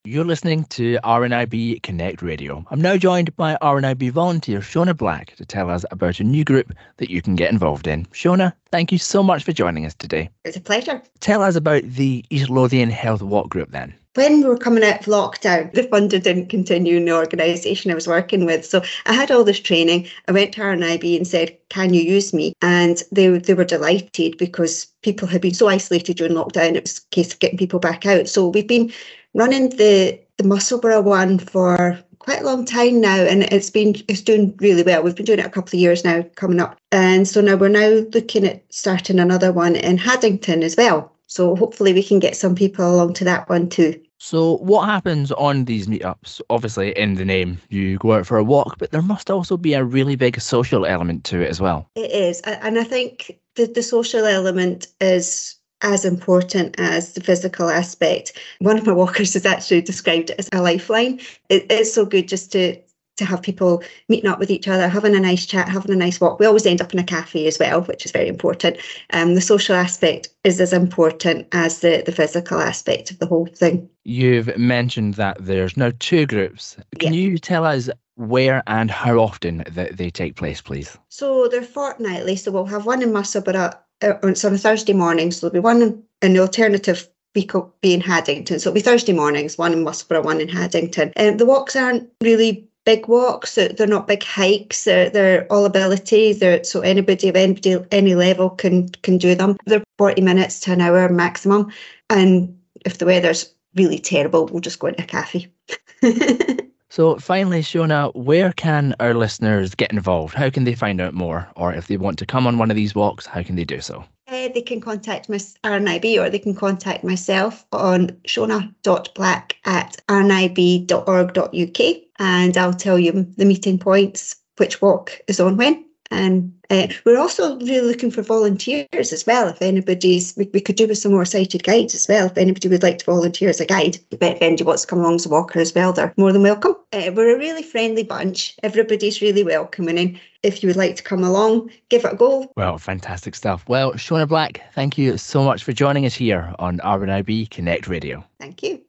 You're listening to RNIB Connect Radio. I'm now joined by RNIB volunteer Shona Black to tell us about a new group that you can get involved in. Shona, thank you so much for joining us today. It's a pleasure. Tell us about the East Lothian Health Walk group then. When we were coming out of lockdown, the funding didn't continue in the organisation I was working with. So I had all this training. I went to RNIB and said, can you use me? And they were delighted because people had been so isolated during lockdown. It was a case of getting people back out. So we've been running the Musselburgh one for quite a long time now, and it's doing really well. We've been doing it a couple of years now coming up. And so now we're now looking at starting another one in Haddington as well. So hopefully we can get some people along to that one too. So what happens on these meetups? Obviously, in the name, you go out for a walk, but there must also be a really big social element to it as well. It is. And I think the social element is as important as the physical aspect. One of my walkers has actually described it as a lifeline. It's so good just to have people meeting up with each other, having a nice chat, having a nice walk. We always end up in a cafe as well, which is very important. The social aspect is as important as the physical aspect of the whole thing. You've mentioned that there's now two groups. Can you tell us where and how often that they take place, please? So they're fortnightly. So we'll have one in Musselburgh. It's on a Thursday morning. So there'll be one in the alternative week will be in Haddington. So it'll be Thursday mornings, one in Musselburgh, one in Haddington. The walks aren't really big walks, they're not big hikes, they're all ability, so anybody of any level can do them. They're 40 minutes to an hour maximum, and if the weather's really terrible, we'll just go into a cafe. So finally, Shona, where can our listeners get involved? How can they find out more? Or if they want to come on one of these walks, how can they do so? They can contact Miss RNIB, or they can contact myself on shona.black@rnib.org.uk, and I'll tell you the meeting points, which walk is on when. And we're also really looking for volunteers as well. If anybody's, we could do with some more sighted guides as well. If anybody would like to volunteer as a guide, but if anybody wants to come along as a walker as well, they're more than welcome. We're a really friendly bunch. Everybody's really welcoming, and if you would like to come along, give it a go. Well, fantastic stuff. Well, Shona Black, thank you so much for joining us here on RNIB Connect Radio. Thank you.